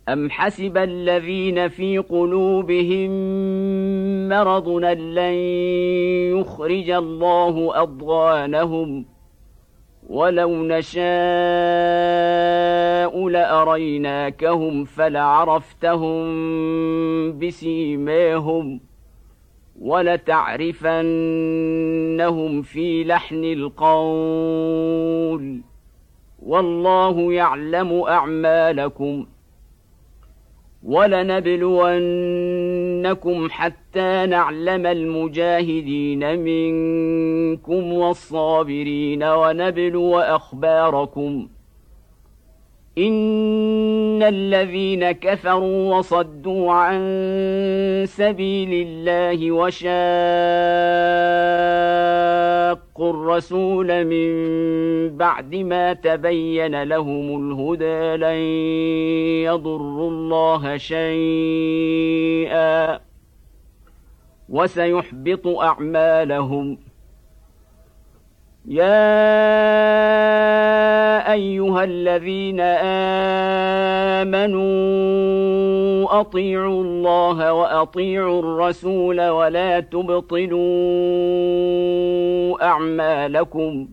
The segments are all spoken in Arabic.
أم حسب الذين في قلوبهم مرض أن لن يخرج الله أضغانهم ولو نشاء لأريناكهم فلعرفتهم بسيماهم ولتعرفنهم في لحن القول والله يعلم أعمالكم ولنبلونكم حتى نعلم المجاهدين منكم والصابرين ونبلو أخباركم إن الذين كفروا وصدوا عن سبيل الله وشاقوا الرسول من بعد ما تبين لهم الهدى لن يضروا الله شيئا وسيحبط أعمالهم يا أيها الذين آمنوا أطيعوا الله وأطيعوا الرسول ولا تبطلوا أعمالكم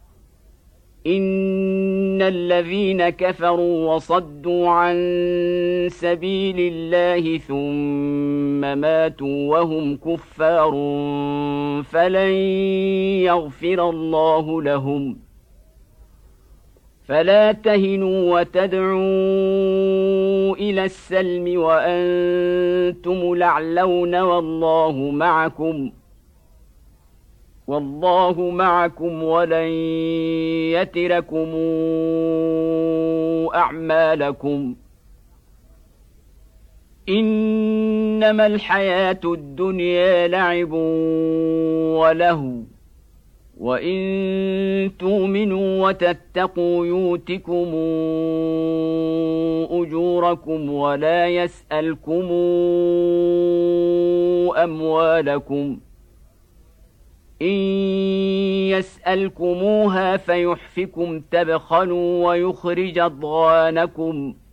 إن الذين كفروا وصدوا عن سبيل الله ثم ماتوا وهم كفار فلن يغفر الله لهم فلا تهنوا وتدعوا إلى السلم وأنتم الأعلون والله معكم ولن يتركم أعمالكم إنما الحياة الدنيا لعب ولهو وإن تؤمنوا وتتقوا يؤتكم أجوركم ولا يسألكم أموالكم إن يسألكموها فيحفكم تبخلوا ويخرج أضغانكم